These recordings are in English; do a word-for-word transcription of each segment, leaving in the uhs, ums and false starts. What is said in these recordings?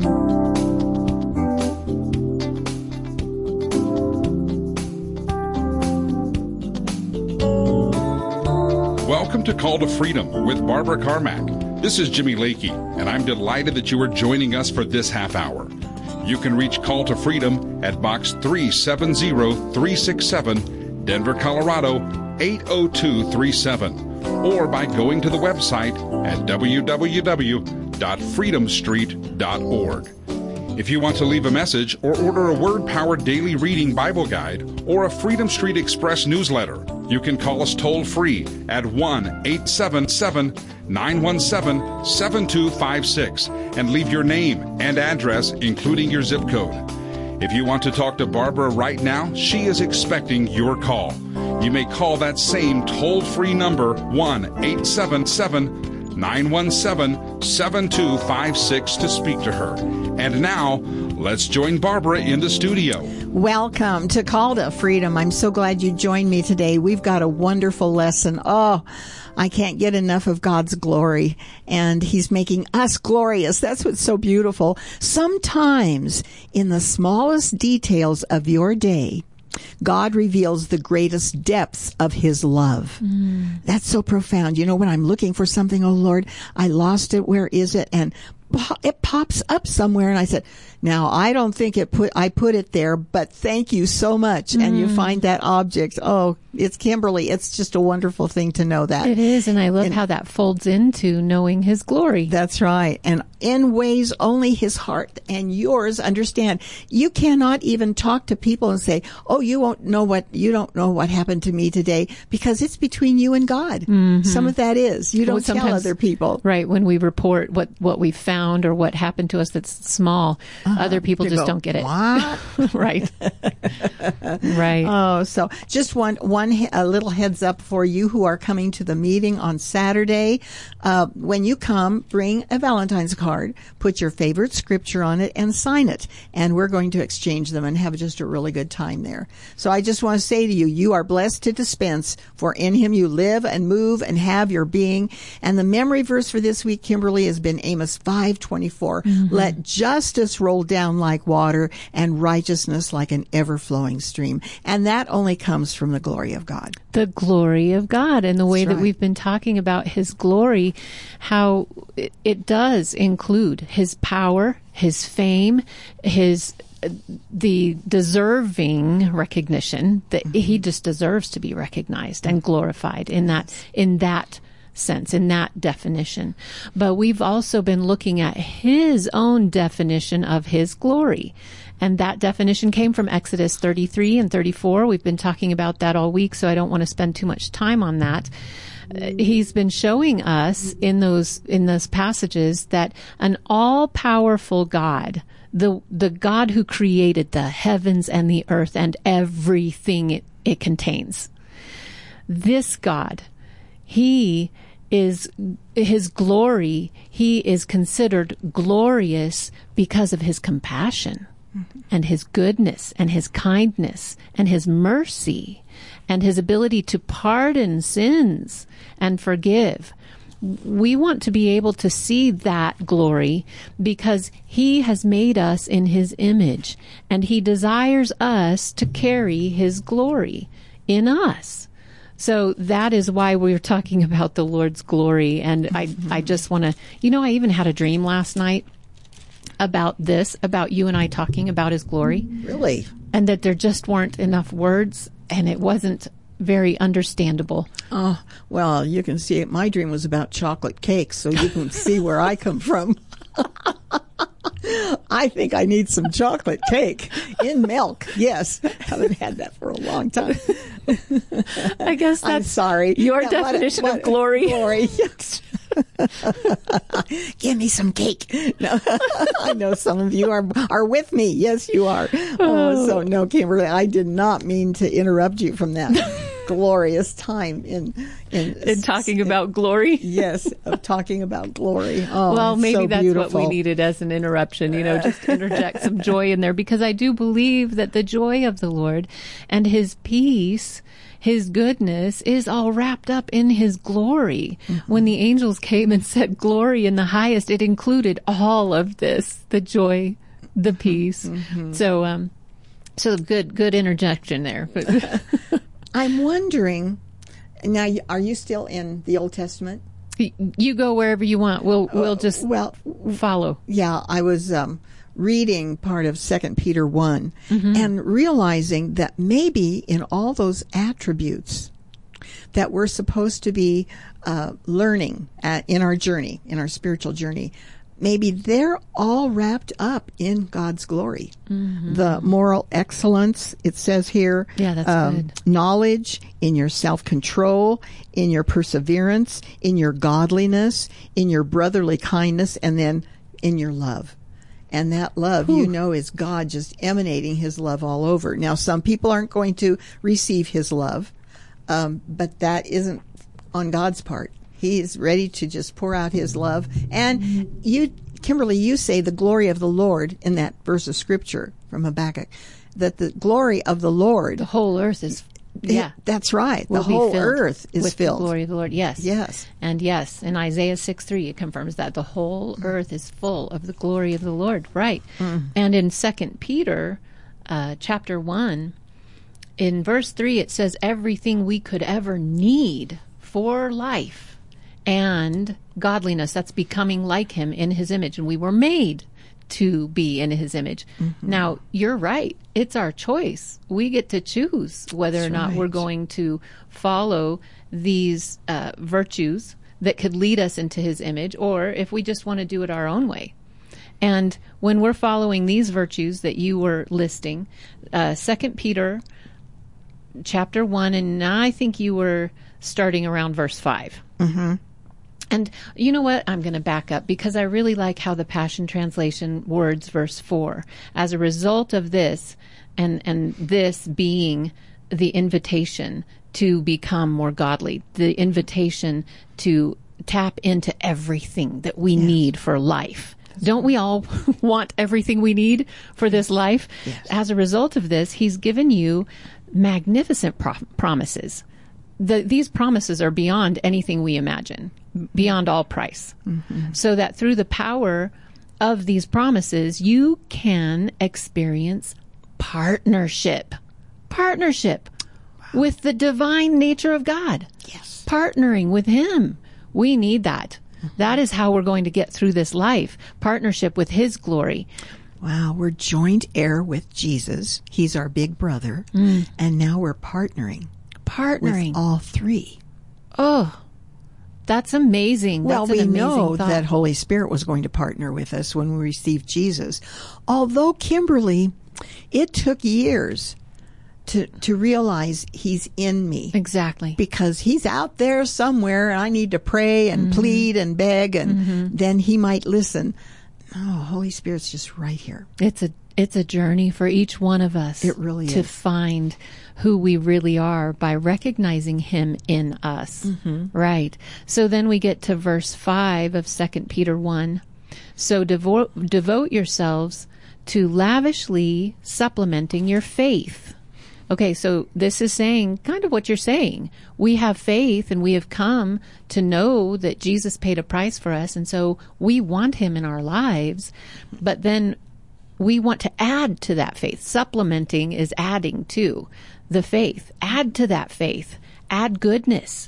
Welcome to Call to Freedom with Barbara Carmack. This is Jimmy Lakey, and I'm delighted that you are joining us for this half hour. You can reach Call to Freedom at Box three seven zero three six seven, Denver, Colorado eight oh two three seven, or by going to the website at w w w dot freedom street dot org. If you want to leave a message or order a word-powered daily reading Bible guide or a Freedom Street Express newsletter, you can call us toll-free at one eight seven seven, nine one seven, seven two five six and leave your name and address, including your zip code. If you want to talk to Barbara right now, she is expecting your call. You may call that same toll-free number, one eight seven seven, nine one seven, seven two five six, to speak to her. And now, let's join Barbara in the studio. Welcome to Call to Freedom. I'm so glad you joined me today. We've got a wonderful lesson. Oh, I can't get enough of God's glory, and He's making us glorious. That's what's so beautiful. Sometimes, in the smallest details of your day, God reveals the greatest depths of His love. Mm. That's so profound. You know, when I'm looking for something, oh Lord, I lost it. Where is it? And it pops up somewhere, and I said, now I don't think it put I put it there, but thank you so much. Mm. And you find that object. Oh, it's Kimberly. It's just a wonderful thing to know that. It is, and I love and, how that folds into knowing His glory. That's right. And in ways only His heart and yours understand. You cannot even talk to people and say, oh, you won't know what, you don't know what happened to me today, because it's between you and God. Mm-hmm. Some of that is. You don't well, tell other people. Right. When we report what, what we found or what happened to us that's small, uh-huh. other people just go, don't get it. What? Right. Right. Oh, so just one, one, a little heads up for you who are coming to the meeting on Saturday. Uh, when you come, bring a Valentine's card, put your favorite scripture on it, and sign it. And we're going to exchange them and have just a really good time there. So I just want to say to you, you are blessed to dispense, for in Him you live and move and have your being. And the memory verse for this week, Kimberly, has been Amos five twenty-four. Mm-hmm. Let justice roll down like water and righteousness like an ever-flowing stream. And that only comes from the glory of God. The glory of God, and the way That's that right. we've been talking about His glory, how it, it does include His power, His fame, His the deserving recognition that mm-hmm. He just deserves to be recognized and glorified in that in that sense, in that definition. But we've also been looking at His own definition of His glory. And that definition came from Exodus thirty-three and thirty-four. We've been talking about that all week, so I don't want to spend too much time on that. Uh, he's been showing us in those, in those passages that an all-powerful God, the, the God who created the heavens and the earth and everything it, it contains, this God, He is, His glory, He is considered glorious because of His compassion mm-hmm. and His goodness and His kindness and His mercy and His ability to pardon sins and forgive. We want to be able to see that glory because He has made us in His image, and He desires us to carry His glory in us. So that is why we're talking about the Lord's glory. And I, I just want to, you know, I even had a dream last night about this, about you and I talking about His glory. Really? And that there just weren't enough words, and it wasn't very understandable. Oh, well, you can see it. My dream was about chocolate cakes, so you can see where I come from. I think I need some chocolate cake in milk. Yes. Haven't had that for a long time. I guess that's I'm sorry. Your yeah, definition what, what, of glory. Glory. Yes. Give me some cake. No, I know some of you are are with me. Yes, you are. Oh, so no, Kimberly, I did not mean to interrupt you from that. glorious time in in, in talking about glory. Yes, of talking about glory. Oh, well, maybe so that's beautiful. what we needed as an interruption, you know, just to interject some joy in there, because I do believe that the joy of the Lord and his peace, his goodness is all wrapped up in his glory. Mm-hmm. When the angels came and said glory in the highest, it included all of this, the joy, the peace. Mm-hmm. So, um, so good, good interjection there. I'm wondering, now, are you still in the Old Testament? You go wherever you want. We'll, we'll just uh, well, follow. Yeah, I was, um, reading part of Second Peter one mm-hmm. and realizing that maybe in all those attributes that we're supposed to be uh, learning at, in our journey, in our spiritual journey, maybe they're all wrapped up in God's glory. Mm-hmm. The moral excellence, it says here. Yeah, that's um, good. Knowledge, in your self-control, in your perseverance, in your godliness, in your brotherly kindness, and then in your love. And that love, Whew. you know, is God just emanating his love all over. Now, some people aren't going to receive his love, um, but that isn't on God's part. He is ready to just pour out his love. And you, Kimberly, you say the glory of the Lord in that verse of scripture from Habakkuk, that the glory of the Lord. The whole earth is, yeah. That's right. The whole earth is with filled. The glory of the Lord, yes. Yes. And yes, in Isaiah six three, it confirms that the whole earth is full of the glory of the Lord, right. Mm. And in Second Peter, uh, chapter one, in verse three, it says everything we could ever need for life and godliness, that's becoming like him in his image. And we were made to be in his image. Mm-hmm. Now, you're right. It's our choice. We get to choose whether that's or not right. we're going to follow these uh, virtues that could lead us into his image, or if we just want to do it our own way. And when we're following these virtues that you were listing, uh, Second Peter chapter one, and I think you were starting around verse five. Mm-hmm. And you know what? I'm going to back up because I really like how the Passion Translation words verse four. As a result of this, and, and this being the invitation to become more godly, the invitation to tap into everything that we yes. need for life. That's Don't right. we all want everything we need for this life? Yes. As a result of this, he's given you magnificent pro- promises. The, these promises are beyond anything we imagine, beyond all price. Mm-hmm. So that through the power of these promises, you can experience partnership. Partnership wow. with the divine nature of God. Yes. Partnering with him. We need that. Mm-hmm. That is how we're going to get through this life. Partnership with his glory. Wow, we're joint heir with Jesus. He's our big brother. Mm. And now we're partnering. Partnering. With all three. Oh, that's amazing. Well, that's we an amazing know thought. that Holy Spirit was going to partner with us when we received Jesus. Although, Kimberly, it took years to to realize he's in me. Exactly. Because he's out there somewhere and I need to pray and mm-hmm. plead and beg and mm-hmm. then he might listen. Oh, Holy Spirit's just right here. It's a It's a journey for each one of us. It really to is. find who we really are by recognizing him in us. Mm-hmm. Right. So then we get to verse five of Second Peter one. So devote, devote yourselves to lavishly supplementing your faith. Okay, so this is saying kind of what you're saying. We have faith and we have come to know that Jesus paid a price for us, and so we want him in our lives. But then we want to add to that faith. Supplementing is adding to the faith. Add to that faith. Add goodness.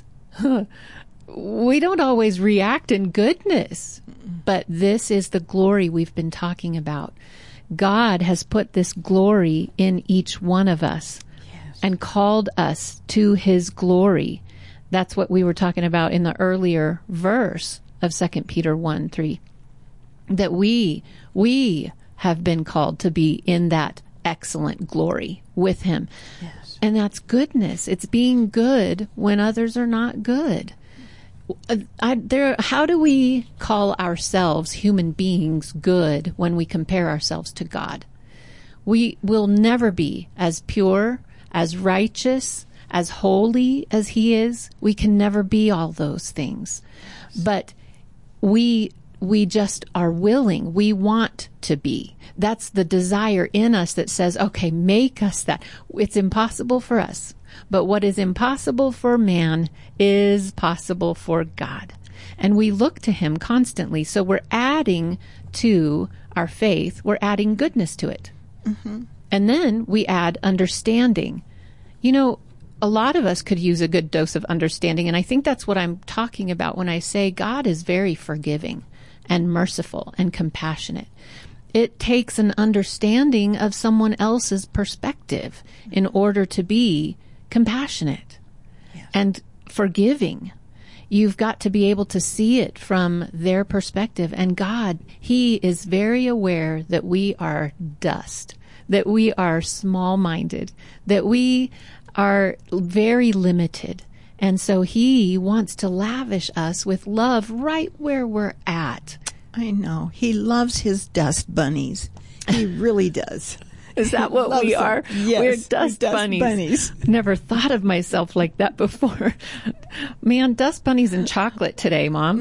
We don't always react in goodness, but this is the glory we've been talking about. God has put this glory in each one of us yes. and called us to his glory. That's what we were talking about in the earlier verse of Second Peter one three. That we, we have been called to be in that excellent glory with him. Yes. And that's goodness. It's being good when others are not good. I, there, how do we call ourselves human beings good when we compare ourselves to God? We will never be as pure, as righteous, as holy as he is, we can never be all those things. But we we just are willing. We want to be. That's the desire in us that says, okay, make us that. It's impossible for us. But what is impossible for man is possible for God. And we look to him constantly. So we're adding to our faith. We're adding goodness to it. Mm-hmm. And then we add understanding. You know, a lot of us could use a good dose of understanding. And I think that's what I'm talking about when I say God is very forgiving and merciful and compassionate. It takes an understanding of someone else's perspective in order to be compassionate yeah. and forgiving. You've got to be able to see it from their perspective. And God, he is very aware that we are dust, that we are small-minded, that we are very limited. And so he wants to lavish us with love right where we're at. I know. He loves his dust bunnies. He really does. Is that what we are? Yes, we're dust, we're dust bunnies. bunnies. Never thought of myself like that before. Man, dust bunnies and chocolate today, Mom.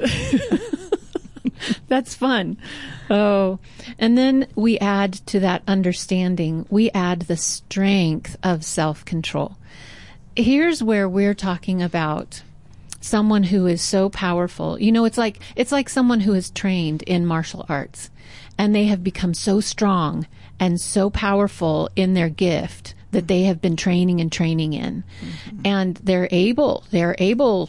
Mm. That's fun. Oh, and then we add to that understanding, we add the strength of self-control. Here's where we're talking about someone who is so powerful. You know, it's like, it's like someone who is trained in martial arts and they have become so strong and so powerful in their gift that they have been training and training in. Mm-hmm. And they're able, they're able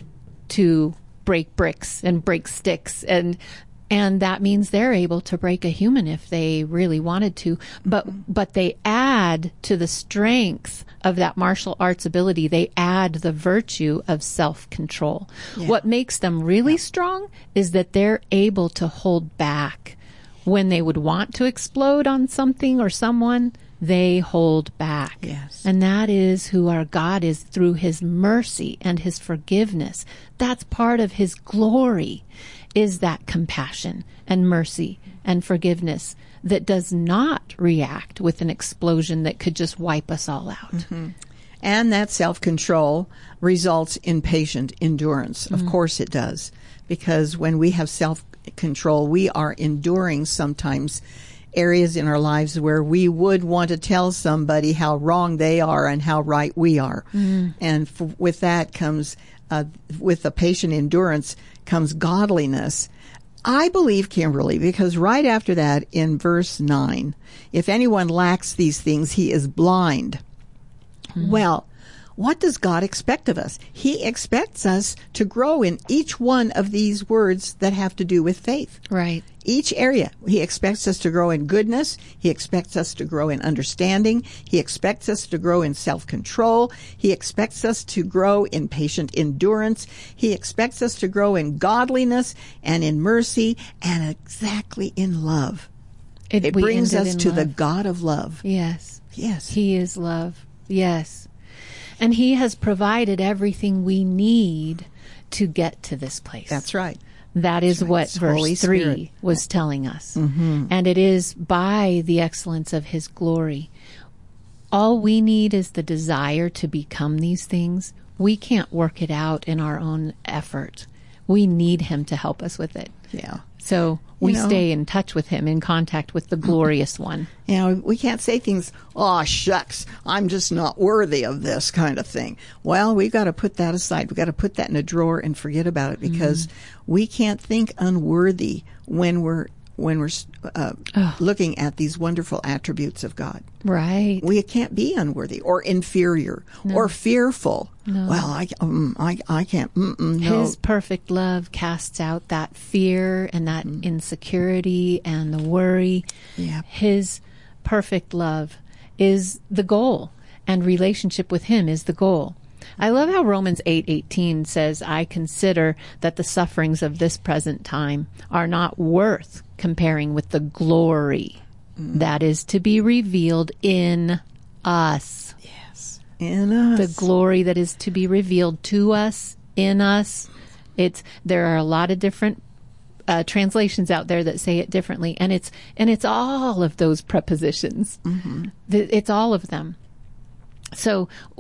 to break bricks and break sticks, and and that means they're able to break a human if they really wanted to. But but they add to the strength of that martial arts ability, they add the virtue of self-control. Yeah. What makes them really yeah. strong is that they're able to hold back. When they would want to explode on something or someone, they hold back. Yes. And that is who our God is through his mercy and his forgiveness. That's part of his glory, is that compassion and mercy and forgiveness that does not react with an explosion that could just wipe us all out. Mm-hmm. And that self-control results in patient endurance. Mm-hmm. Of course it does. Because when we have self-control, we are enduring sometimes areas in our lives where we would want to tell somebody how wrong they are and how right we are. Mm-hmm. And f- with that comes, uh, with the patient endurance comes godliness. I believe, Kimberly, because right after that in verse nine, if anyone lacks these things, he is blind. Mm-hmm. Well, what does God expect of us? He expects us to grow in each one of these words that have to do with faith. Right. Each area. He expects us to grow in goodness. He expects us to grow in understanding. He expects us to grow in self-control. He expects us to grow in patient endurance. He expects us to grow in godliness and in mercy and exactly in love. It, it brings us to love. The God of love. Yes. Yes. He is love. Yes. And he has provided everything we need to get to this place. That's right. That is That's right. what It's verse Holy three Spirit. was telling us. Mm-hmm. And it is by the excellence of his glory. All we need is the desire to become these things. We can't work it out in our own effort. We need him to help us with it. Yeah. So we you know, stay in touch with him, in contact with the glorious one. You know, we can't say things, oh, shucks, I'm just not worthy of this kind of thing. Well, we've got to put that aside. We've got to put that in a drawer and forget about it, because mm-hmm. we can't think unworthy when we're when we're uh, oh. looking at these wonderful attributes of God. Right. We can't be unworthy or inferior no. or fearful. No. Well, I, um, I, I can't. Mm-mm, no. His perfect love casts out that fear and that mm. insecurity and the worry. Yeah. His perfect love is the goal, and relationship with him is the goal. I love how Romans eight eighteen says, I consider that the sufferings of this present time are not worth comparing with the glory mm. that is to be revealed in us. Yes, in us. The glory that is to be revealed to us, in us. It's there are a lot of different uh, translations out there that say it differently, and it's and it's all of those prepositions. Mm-hmm. It's all of them. So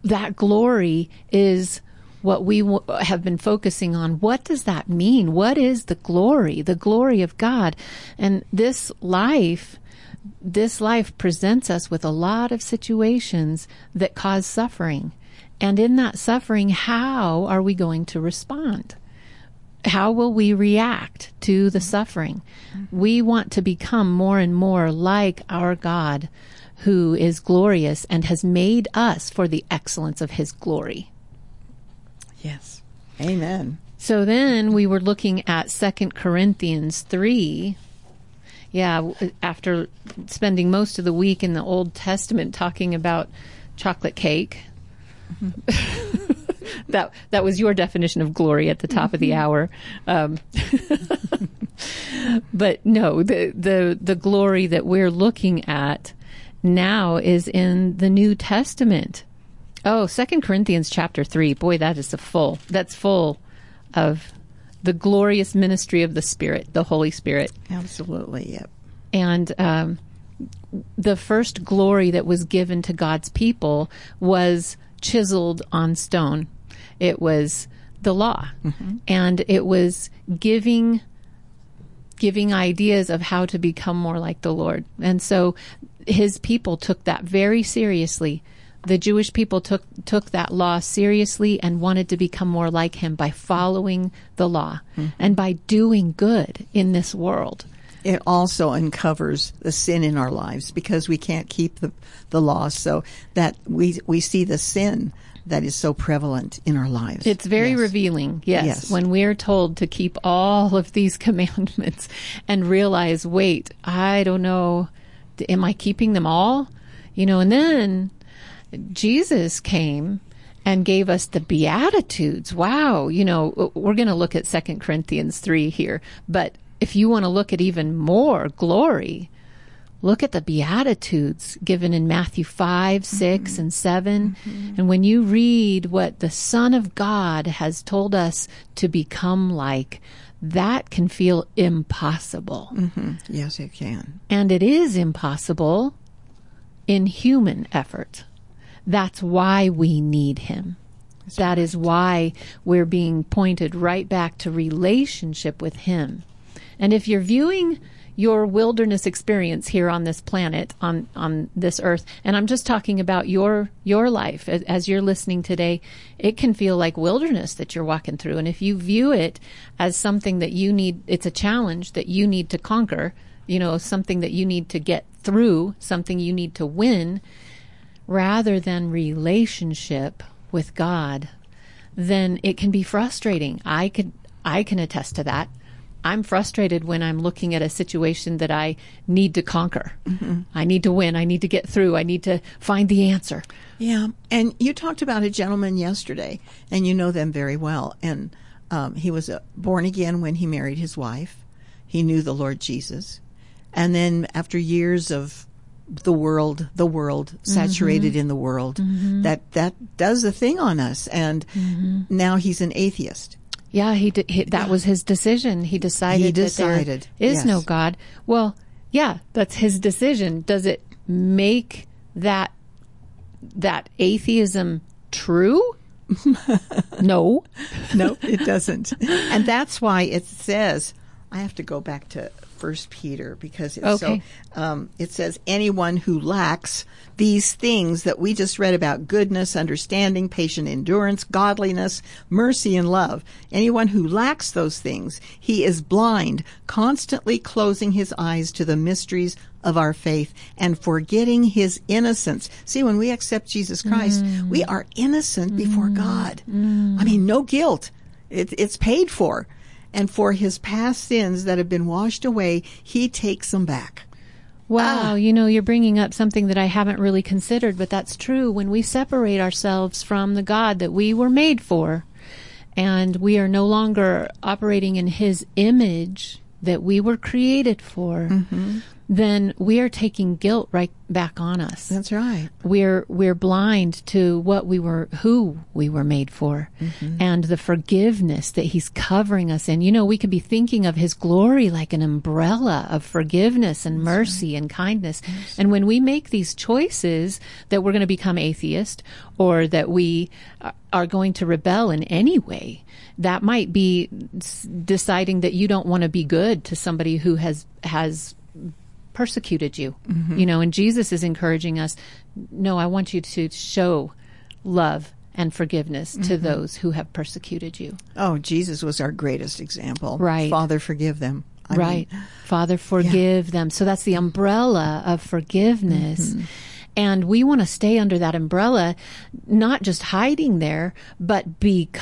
that glory is what we w- have been focusing on. What does that mean? What is the glory? The glory of God. And this life, this life presents us with a lot of situations that cause suffering. And in that suffering, how are we going to respond? How will we react to the suffering? We want to become more and more like our God, who is glorious and has made us for the excellence of his glory. Yes. Amen. So then we were looking at Second Corinthians three. Yeah, after spending most of the week in the Old Testament talking about chocolate cake. that that was your definition of glory at the top mm-hmm. of the hour. Um, but no, the, the the glory that we're looking at now is in the New Testament. Oh, Second Corinthians chapter three. Boy, that is a full. That's full of the glorious ministry of the Spirit, the Holy Spirit. Absolutely, yep. And um, the first glory that was given to God's people was chiseled on stone. It was the law, mm-hmm. and it was giving giving ideas of how to become more like the Lord. And so his people took that very seriously. The Jewish people took took that law seriously and wanted to become more like him by following the law mm-hmm. and by doing good in this world. It also uncovers the sin in our lives because we can't keep the, the law, so that we we see the sin that is so prevalent in our lives. It's very yes. revealing, yes, yes, when we're told to keep all of these commandments and realize, wait, I don't know, am I keeping them all? You know, and then Jesus came and gave us the Beatitudes. Wow, you know, we're going to look at Second Corinthians three here, but if you want to look at even more glory, look at the Beatitudes given in Matthew five, six, mm-hmm. and seven. Mm-hmm. And when you read what the Son of God has told us to become like, that can feel impossible. Mm-hmm. Yes, it can. And it is impossible in human effort. That's why we need him. That's that right. is why we're being pointed right back to relationship with him. And if you're viewing your wilderness experience here on this planet, on, on this earth, and I'm just talking about your your life as, as you're listening today, it can feel like wilderness that you're walking through. And if you view it as something that you need, it's a challenge that you need to conquer, you know, something that you need to get through, something you need to win, rather than relationship with God, then it can be frustrating. I could I can attest to that. I'm frustrated when I'm looking at a situation that I need to conquer. Mm-hmm. I need to win. I need to get through. I need to find the answer. Yeah. And you talked about a gentleman yesterday, and you know them very well. And um, he was uh, born again when he married his wife. He knew the Lord Jesus. And then after years of the world, the world, saturated mm-hmm. in the world, mm-hmm. that, that does a thing on us. And mm-hmm. now he's an atheist. Yeah, he, did, he that yeah. was his decision. He decided, he decided that there is yes. no God. Well, yeah, that's his decision. Does it make that that atheism true? No. No, it doesn't. And that's why it says, I have to go back to First Peter because it's okay. so, um, it says anyone who lacks these things that we just read about, goodness, understanding, patient endurance, godliness, mercy, and love. Anyone who lacks those things, he is blind, constantly closing his eyes to the mysteries of our faith and forgetting his innocence. See, when we accept Jesus Christ, mm. we are innocent mm. before God. Mm. I mean, no guilt. It, it's paid for. And for his past sins that have been washed away, he takes them back. Wow, ah. you know, you're bringing up something that I haven't really considered, but that's true. When we separate ourselves from the God that we were made for, and we are no longer operating in his image that we were created for, mm-hmm. then we are taking guilt right back on us. That's right. We're we're blind to what we were, who we were made for, mm-hmm. and the forgiveness that He's covering us in. You know, we could be thinking of His glory like an umbrella of forgiveness and That's mercy right. and kindness. Yes. And when we make these choices that we're going to become atheist, or that we are going to rebel in any way, that might be deciding that you don't want to be good to somebody who has has. persecuted you, mm-hmm. you know, and Jesus is encouraging us, no, I want you to show love and forgiveness mm-hmm. to those who have persecuted you. Oh, Jesus was our greatest example. Right. Father, forgive them. I right. mean, Father, forgive yeah. them. So that's the umbrella of forgiveness. Mm-hmm. And we want to stay under that umbrella, not just hiding there, but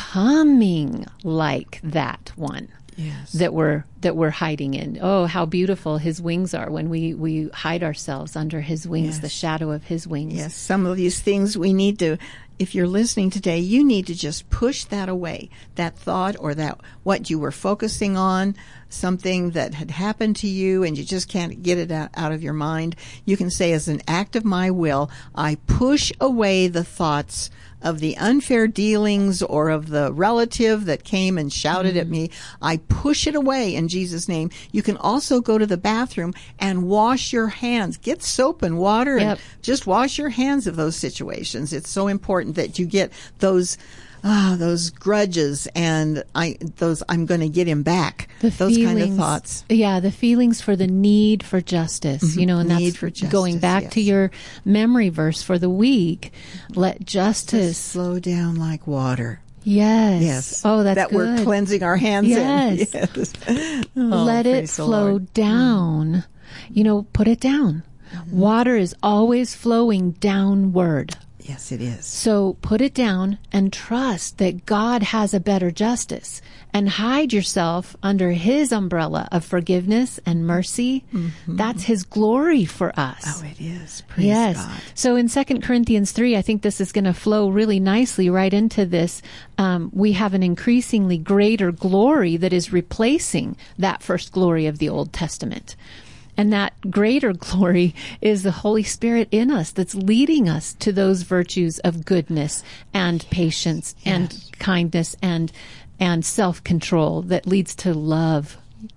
becoming like that one. Yes. That we're that we're hiding in. Oh, how beautiful His wings are when we, we hide ourselves under His wings, yes. the shadow of His wings. Yes, some of these things we need to, if you're listening today, you need to just push that away, that thought or that what you were focusing on, something that had happened to you and you just can't get it out, out of your mind. You can say, as an act of my will, I push away the thoughts of the unfair dealings or of the relative that came and shouted mm-hmm. at me. I push it away in Jesus' name. You can also go to the bathroom and wash your hands. Get soap and water yep. and just wash your hands of those situations. It's so important that you get those ah, those grudges and I those I'm going to get him back. The those feelings, kind of thoughts. Yeah, the feelings for the need for justice. Mm-hmm. You know, and need that's for justice, going back yes. to your memory verse for the week. Let justice Just flow down like water. Yes. Yes. Oh, that's that good. we're cleansing our hands yes. in. Yes. Oh, Let it flow down. Mm. You know, put it down. Mm-hmm. Water is always flowing downward. Yes, it is. So put it down and trust that God has a better justice, and hide yourself under His umbrella of forgiveness and mercy. Mm-hmm. That's His glory for us. Oh, it is. Praise yes. God. So in Second Corinthians three, I think this is going to flow really nicely right into this. Um, we have an increasingly greater glory that is replacing that first glory of the Old Testament. And that greater glory is the Holy Spirit in us that's leading us to those virtues of goodness and patience yes. and kindness and and self-control that leads to love.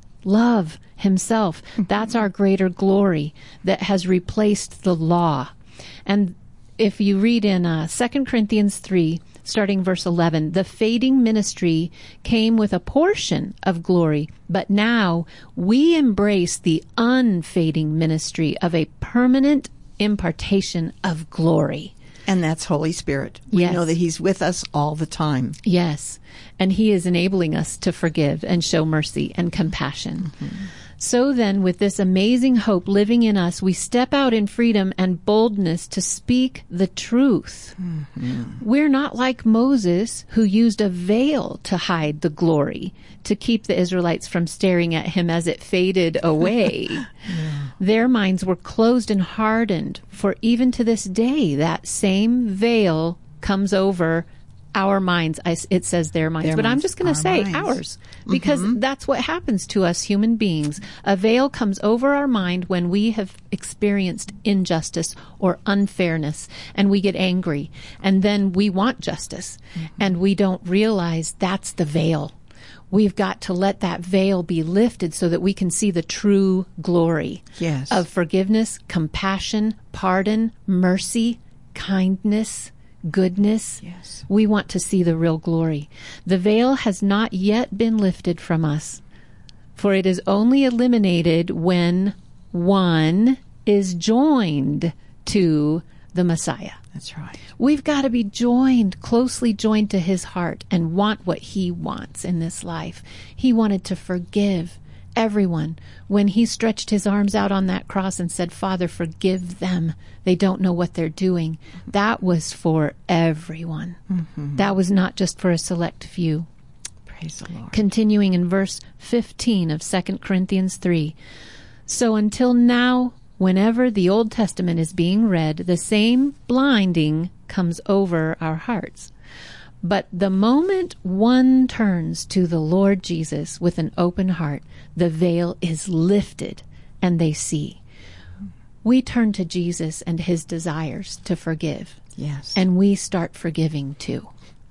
Love Himself. That's our greater glory that has replaced the law. And if you read in uh, Second Corinthians three, starting verse eleven, the fading ministry came with a portion of glory, but now we embrace the unfading ministry of a permanent impartation of glory. And that's Holy Spirit. We yes. know that He's with us all the time. Yes. And He is enabling us to forgive and show mercy and compassion. Mm-hmm. So then, with this amazing hope living in us, we step out in freedom and boldness to speak the truth. Mm-hmm. We're not like Moses, who used a veil to hide the glory, to keep the Israelites from staring at him as it faded away. Yeah. Their minds were closed and hardened, for even to this day, that same veil comes over our minds. I, it says their minds, their but minds, I'm just going to say minds. Ours, because mm-hmm. that's what happens to us human beings. A veil comes over our mind when we have experienced injustice or unfairness, and we get angry, and then we want justice, mm-hmm. and we don't realize that's the veil. We've got to let that veil be lifted so that we can see the true glory yes. of forgiveness, compassion, pardon, mercy, kindness, goodness. Yes. We want to see the real glory. The veil has not yet been lifted from us, for it is only eliminated when one is joined to the Messiah. That's right. We've got to be joined, closely joined to His heart, and want what He wants in this life. He wanted to forgive everyone when He stretched His arms out on that cross and said, Father, forgive them. They don't know what they're doing. That was for everyone. Mm-hmm. That was not just for a select few. Praise the Lord. Continuing in verse fifteen of Second Corinthians three. So until now, whenever the Old Testament is being read, the same blinding comes over our hearts. But the moment one turns to the Lord Jesus with an open heart, the veil is lifted and they see. we turn to Jesus and his desires to forgive. Yes. And we start forgiving too.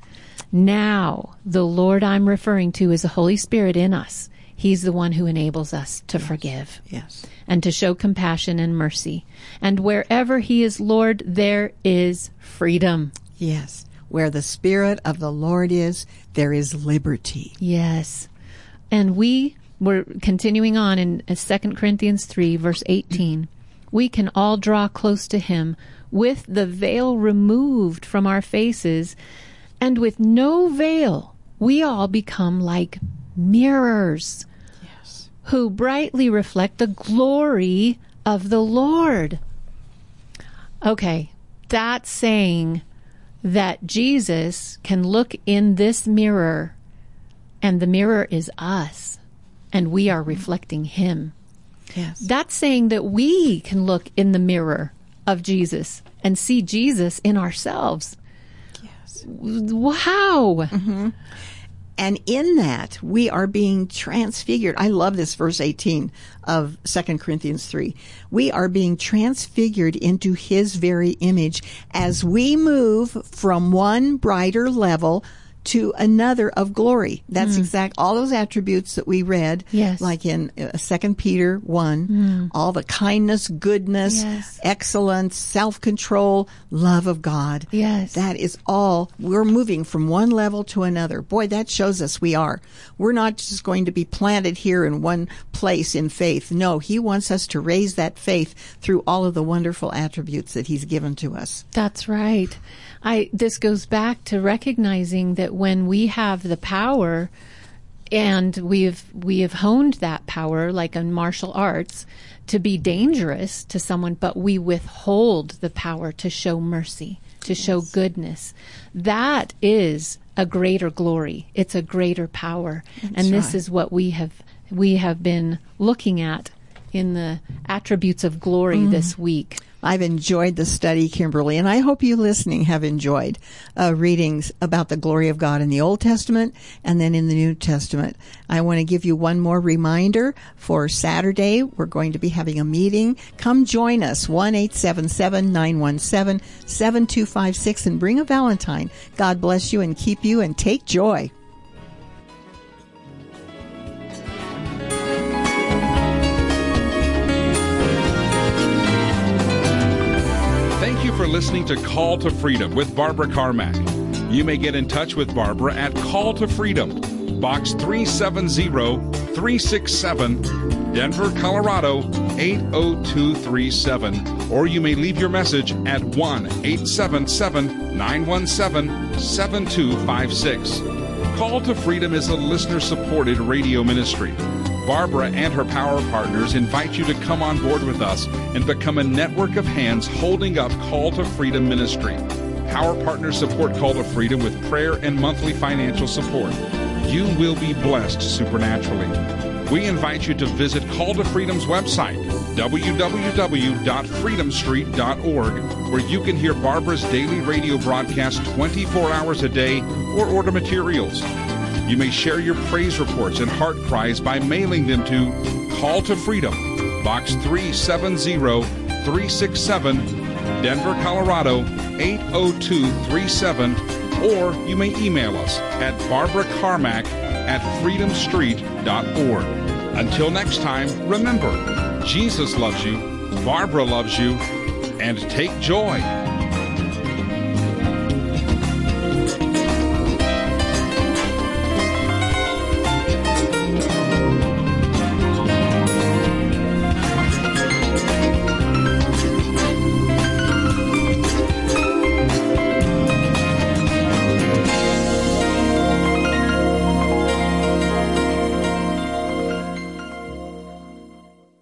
Now, the Lord I'm referring to is the Holy Spirit in us. He's the one who enables us to yes. forgive. Yes. And to show compassion and mercy. And wherever he is Lord, there is freedom. Yes. Where the Spirit of the Lord is, there is liberty. Yes. And we were continuing on in Second Corinthians three, verse eighteen. We can all draw close to him with the veil removed from our faces, and with no veil, we all become like mirrors, yes, who brightly reflect the glory of the Lord. Okay, that's saying that Jesus can look in this mirror, and the mirror is us, and we are reflecting him. Yes. That's saying that we can look in the mirror of Jesus and see Jesus in ourselves. Yes. Wow. Mm-hmm. And in that, we are being transfigured. I love this verse eighteen of Second Corinthians three. We are being transfigured into his very image as we move from one brighter level to another of glory. That's mm. exact, all those attributes that we read, yes. like in uh, Second Peter one, mm. all the kindness, goodness, yes. excellence, self-control, love of God. Yes. That is all. We're moving from one level to another. Boy, that shows us we are. We're not just going to be planted here in one place in faith. No, he wants us to raise that faith through all of the wonderful attributes that he's given to us. That's right. I, this goes back to recognizing that when we have the power and we've, we have honed that power, like in martial arts, to be dangerous to someone, but we withhold the power to show mercy, to yes. show goodness. That is a greater glory. It's a greater power. That's and this right. is what we have, we have been looking at in the attributes of glory mm. this week. I've enjoyed the study, Kimberly, and I hope you listening have enjoyed uh, readings about the glory of God in the Old Testament and then in the New Testament. I want to give you one more reminder for Saturday. We're going to be having a meeting. Come join us, one eight seven seven, nine one seven, seven two five six, and bring a Valentine. God bless you and keep you, and take joy. Thank you for listening to Call to Freedom with Barbara Carmack. You may get in touch with Barbara at Call to Freedom, Box three seven zero, three six seven, Denver, Colorado eight oh two three seven. Or you may leave your message at one eight seven seven, nine one seven, seven two five six. Call to Freedom is a listener-supported radio ministry. Barbara and her power partners invite you to come on board with us and become a network of hands holding up Call to Freedom ministry. Power partners support Call to Freedom with prayer and monthly financial support. You will be blessed supernaturally. We invite you to visit Call to Freedom's website, w w w dot freedom street dot org, where you can hear Barbara's daily radio broadcast twenty-four hours a day or order materials. You may share your praise reports and heart cries by mailing them to Call to Freedom, Box three seven zero, three six seven, Denver, Colorado eight oh two three seven, or you may email us at barbara carmack at freedom street dot org. Until next time, remember, Jesus loves you, Barbara loves you, and take joy